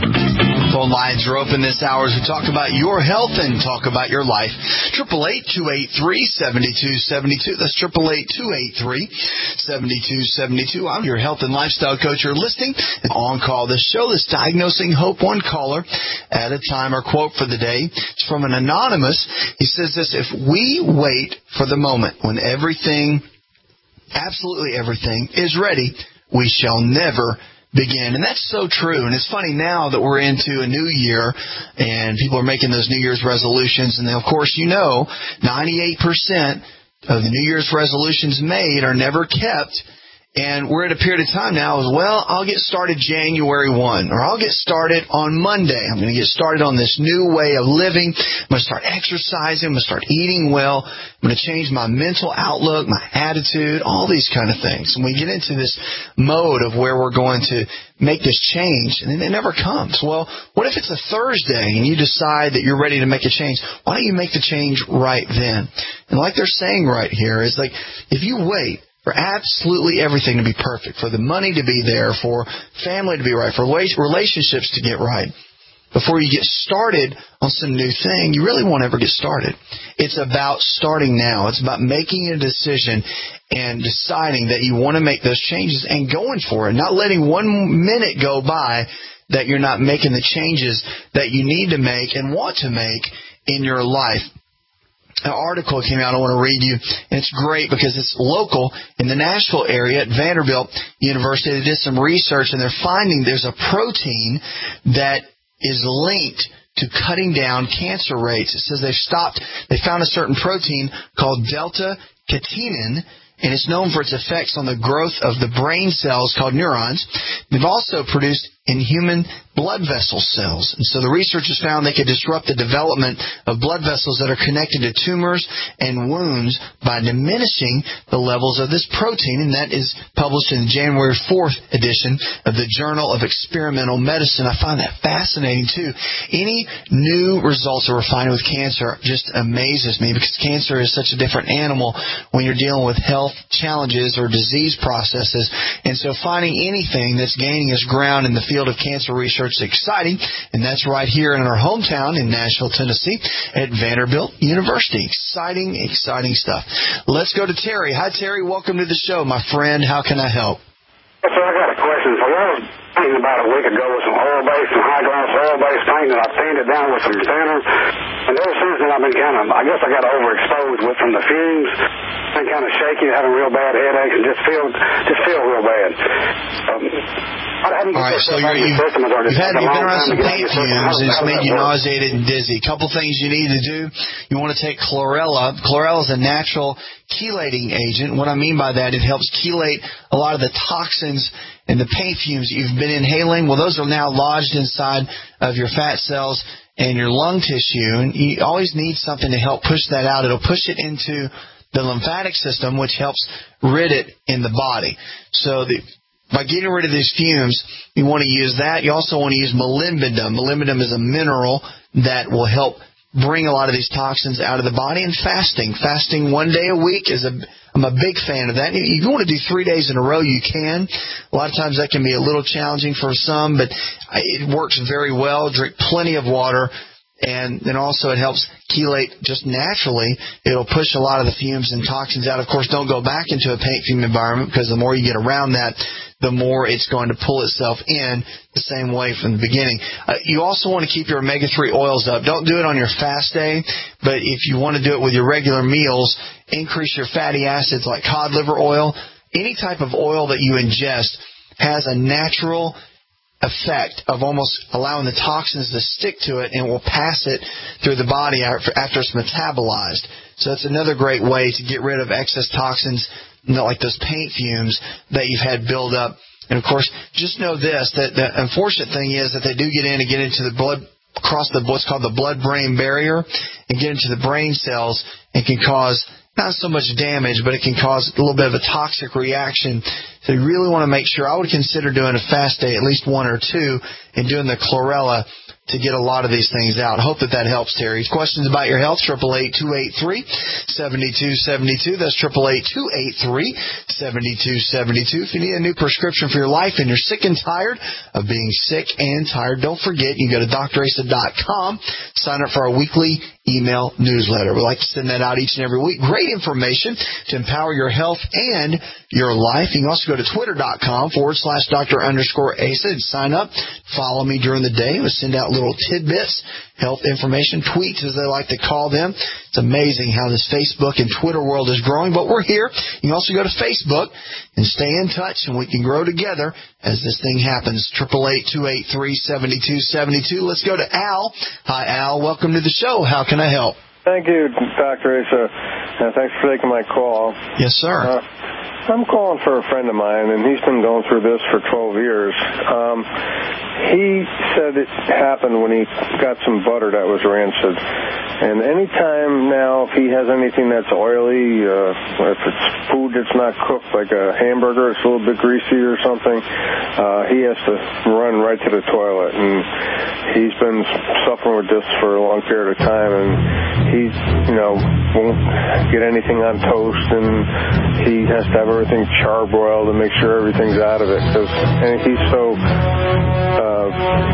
Phone lines are open this hour as we talk about your health and talk about your life. eight eight eight, two eight three, seven two seven two. That's eight eight eight, two eight three, seven two seven two. I'm your health and lifestyle coach. You're listening on call. This show is diagnosing hope one caller at a time. Our quote for the day is from an anonymous. He says this: if we wait for the moment when everything, absolutely everything, is ready, we shall never begin. And that's so true. And it's funny now that we're into a new year and people are making those New Year's resolutions. And then, of course, you know, ninety-eight percent of the New Year's resolutions made are never kept. And we're at a period of time now as, well, I'll get started January first, or I'll get started on Monday. I'm going to get started on this new way of living. I'm going to start exercising. I'm going to start eating well. I'm going to change my mental outlook, my attitude, all these kind of things. And we get into this mode of where we're going to make this change, and then it never comes. Well, what if it's a Thursday and you decide that you're ready to make a change? Why don't you make the change right then? And like they're saying right here is, like, if you wait for absolutely everything to be perfect, for the money to be there, for family to be right, for relationships to get right, before you get started on some new thing, you really won't ever get started. It's about starting now. It's about making a decision and deciding that you want to make those changes and going for it, not letting one minute go by that you're not making the changes that you need to make and want to make in your life. An article came out I want to read you, and it's great because it's local in the Nashville area at Vanderbilt University. They did some research, and they're finding there's a protein that is linked to cutting down cancer rates. It says they've stopped, they found a certain protein called delta-catenin, and it's known for its effects on the growth of the brain cells called neurons. They've also produced inhuman blood vessel cells. And so the researchers found they could disrupt the development of blood vessels that are connected to tumors and wounds by diminishing the levels of this protein. And that is published in the January fourth edition of the Journal of Experimental Medicine. I find that fascinating, too. Any new results that we're finding with cancer just amazes me, because cancer is such a different animal when you're dealing with health challenges or disease processes. And so finding anything that's gaining its ground in the field of cancer research is exciting, and that's right here in our hometown in Nashville, Tennessee at Vanderbilt University. Exciting, exciting stuff. Let's go to Terry. Hi, Terry. Welcome to the show, my friend. How can I help? Yes, sir, I got a question. So I was painting about a week ago with some oil-based, some high-gloss oil-based paint, and I painted it down with some thinner. And ever since then, I've been kind of, I guess I got overexposed with from the fumes. Been kind of shaky, having real bad headaches, and just feel, just feel real bad. Um, All right, so you're, you've, you've, had, you've been around some paint fumes, and it's made you nauseated and dizzy. A couple things you need to do. You want to take chlorella. Chlorella is a natural chelating agent. What I mean by that, it helps chelate a lot of the toxins and the paint fumes that you've been inhaling. Well, those are now lodged inside of your fat cells, and your lung tissue, and you always need something to help push that out. It'll push it into the lymphatic system, which helps rid it in the body. So the By getting rid of these fumes, you want to use that. You also want to use molybdenum. Molybdenum is a mineral that will help bring a lot of these toxins out of the body. And fasting. Fasting one day a week is a, I'm a big fan of that. If you want to do three days in a row, you can. A lot of times that can be a little challenging for some, but it works very well. Drink plenty of water. And then also it helps chelate just naturally. It'll push a lot of the fumes and toxins out. Of course, don't go back into a paint fume environment, because the more you get around that, the more it's going to pull itself in the same way from the beginning. Uh, you also want to keep your omega three oils up. Don't do it on your fast day, but if you want to do it with your regular meals, increase your fatty acids like cod liver oil. Any type of oil that you ingest has a natural effect of almost allowing the toxins to stick to it, and will pass it through the body after it's metabolized. So it's another great way to get rid of excess toxins, you know, like those paint fumes that you've had build up. And of course, just know this, that the unfortunate thing is that they do get in and get into the blood, across the what's called the blood-brain barrier, and get into the brain cells, and can cause not so much damage, but it can cause a little bit of a toxic reaction. So you really want to make sure, I would consider doing a fast day, at least one or two, and doing the chlorella to get a lot of these things out. I hope that that helps, Terry. Questions about your health, eight eight eight, two eight three, seven two seven two. That's eight eight eight, two eight three, seven two seven two. If you need a new prescription for your life and you're sick and tired of being sick and tired, don't forget, you can go to D R asa dot com, sign up for our weekly email newsletter. We like to send that out each and every week. Great information to empower your health and your life. You can also go to twitter.com forward slash Dr. underscore Asa and sign up. Follow me during the day. We'll send out little tidbits, health information, tweets as they like to call them. It's amazing how this Facebook and Twitter world is growing, but we're here. You can also go to Facebook and stay in touch, and we can grow together as this thing happens. eight eight eight, two eight three, seven two seven two. Let's go to Al. Hi, Al. Welcome to the show. How can I help? Thank you, Doctor Asa. Uh, thanks for taking my call. Yes, sir. Uh, I'm calling for a friend of mine, and he's been going through this for twelve years. Um, he said it happened when he got some butter that was rancid. And any time now, if he has anything that's oily, uh, if it's food that's not cooked, like a hamburger, it's a little bit greasy or something, uh, he has to run right to the toilet. And he's been suffering with this for a long period of time, and he, you know, won't get anything on toast, and he has to have everything charbroiled to make sure everything's out of it, because and he's so uh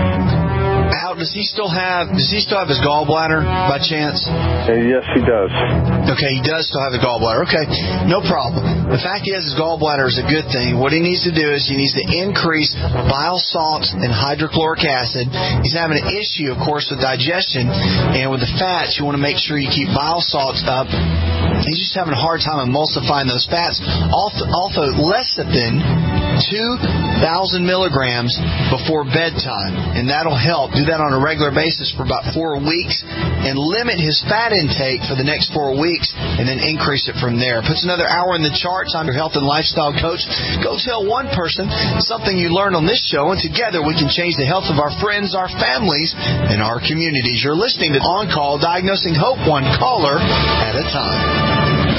How does he still have does he still have his gallbladder by chance? Yes, he does. Okay, he does still have a gallbladder. Okay, no problem. The fact is his gallbladder is a good thing. What he needs to do is he needs to increase bile salts and hydrochloric acid. He's having an issue, of course, with digestion, and with the fats, you want to make sure you keep bile salts up. He's just having a hard time emulsifying those fats. Also, also lecithin, two thousand milligrams before bedtime, and that'll help. Do that on a regular basis for about four weeks, and limit his fat intake for the next four weeks, and then increase it from there. Puts another hour in the charts. I'm your health and lifestyle coach. Go tell one person something you learned on this show, and together we can change the health of our friends, our families, and our communities. You're listening to On Call, diagnosing hope one caller at a time.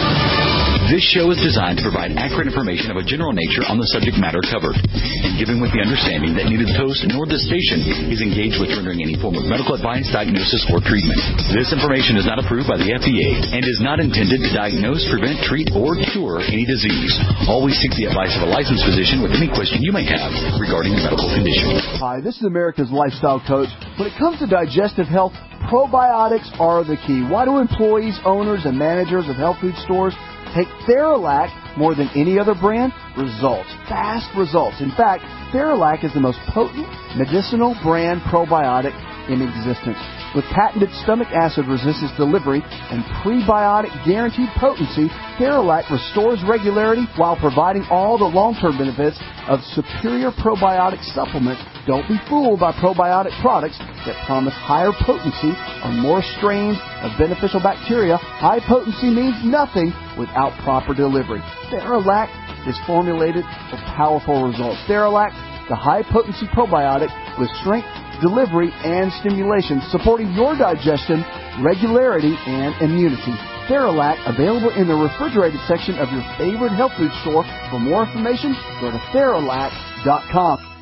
This show is designed to provide accurate information of a general nature on the subject matter covered, and given with the understanding that neither the host nor the station is engaged with rendering any form of medical advice, diagnosis, or treatment. This information is not approved by the F D A and is not intended to diagnose, prevent, treat, or cure any disease. Always seek the advice of a licensed physician with any question you may have regarding a medical condition. Hi, this is America's Lifestyle Coach. When it comes to digestive health, probiotics are the key. Why do employees, owners, and managers of health food stores take Theralac more than any other brand? Results. Fast results. In fact, Theralac is the most potent medicinal brand probiotic in existence. With patented stomach acid resistance delivery and prebiotic guaranteed potency, Theralac restores regularity while providing all the long-term benefits of superior probiotic supplements. Don't be fooled by probiotic products that promise higher potency on more strains of beneficial bacteria. High potency means nothing without proper delivery. Theralac is formulated for powerful results. Theralac, the high-potency probiotic with strength delivery, and stimulation, supporting your digestion, regularity, and immunity. Theralac, available in the refrigerated section of your favorite health food store. For more information, go to Theralac dot com.